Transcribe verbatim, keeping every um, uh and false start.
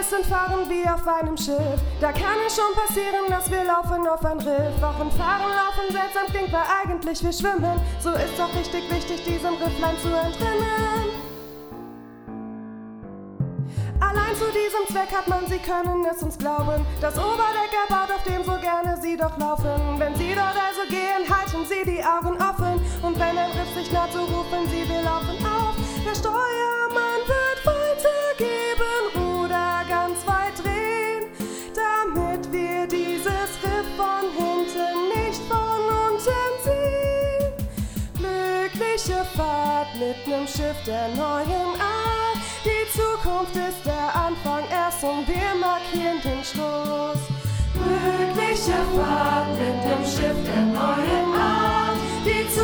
sind, fahren wie auf einem Schiff. Da kann es schon passieren, dass wir laufen auf ein Riff. Wachen, fahren, laufen, seltsam klingt, weil eigentlich wir schwimmen. So ist doch richtig wichtig, diesem Rifflein zu entrinnen. Allein zu diesem Zweck hat man, sie können es uns glauben. Das Oberdeck erbaut, auf dem so gerne sie doch laufen. Wenn sie dort also gehen, halten sie die Augen offen. Und wenn ein Riff sich naht, so rufen sie, wir laufen auf. Der Steuermann wird weitergeben, Ruder ganz weit drehen, damit wir dieses Riff von hinten nicht von unten sehen. Glückliche Fahrt mit nem Schiff der neuen Art. Die Zukunft ist der Anfang erst und wir markieren den Schluss. Glückliche Fahrt mit dem Schiff der neuen Art. Die Zukunft